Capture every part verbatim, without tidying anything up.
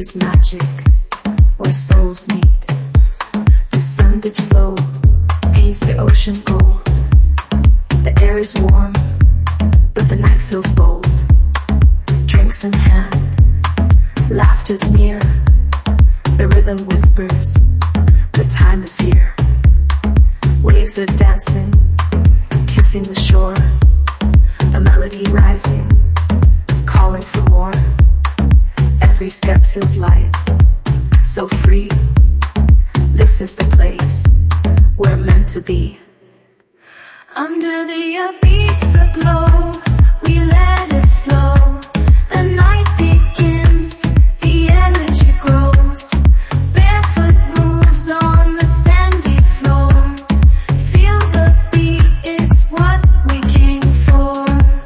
is magic, where souls meet. The sun dips low, paints the ocean gold. The air is warm, but the night feels bold. Drinks in hand, laughter's near. The rhythm whispers, the time is here. Waves are dancing, kissing the shore. A melody rising, calling for more. Every step feels light, so free. This is the place we're meant to be. Under the beats aglow, we let it flow. The night begins, the energy grows. Barefoot moves on the sandy floor. Feel the beat, it's what we came for.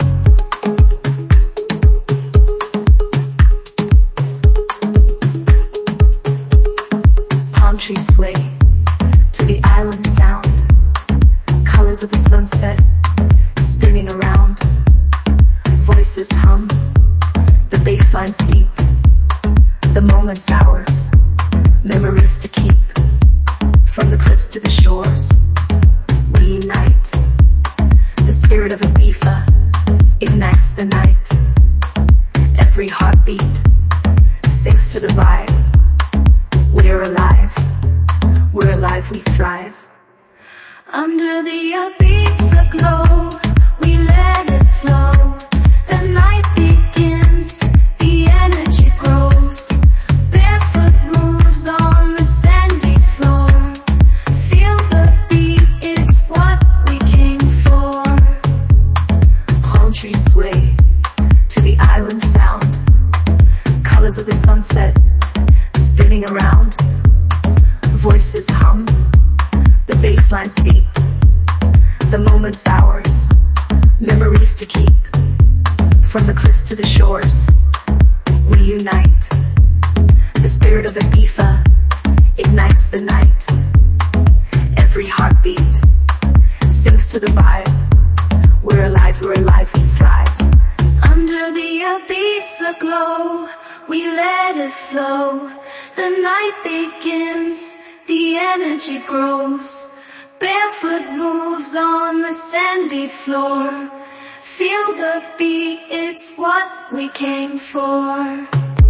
Palm trees sway to the island sound. Colors of the sunset spinning around. Voices hum, the bass line's deep. The moment's ours, memories to keep. From the cliffs to the shores, we unite. The spirit of Ibiza ignites the night. Every heartbeat sinks to the vibe. We're alive, we're alive, we thrive. Under the beats aglow, we let it flow. The night begins, the energy grows. Barefoot moves on the sandy floor. Feel the beat, it's what we came for. Palm trees sway to the island sound. Colors of the sunset spinning around. Voices hum, the bass line's deep. The moment's ours, memories to keep. From the cliffs to the shores, we unite. The spirit of Ibiza ignites the night. Every heartbeat sinks to the vibe. We're alive, we're alive, we thrive. Under the beats aglow, we let it flow. The night begins, the energy grows. Barefoot moves on the sandy floor. Feel the beat, it's what we came for.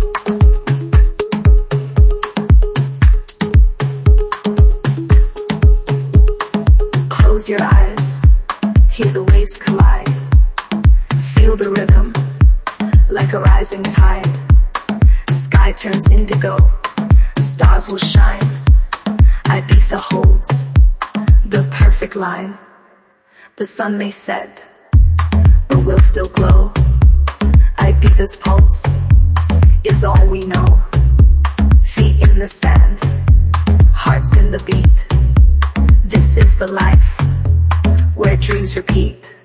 Close your eyes, hear the waves collide. Feel the rhythm, like a rising tide. The sky turns indigo, stars will shine. Ibiza holds the perfect line. The sun may set, but we'll still glow. Ibiza's pulse is all we know. Feet in the sand, hearts in the beat. This is the life where dreams repeat.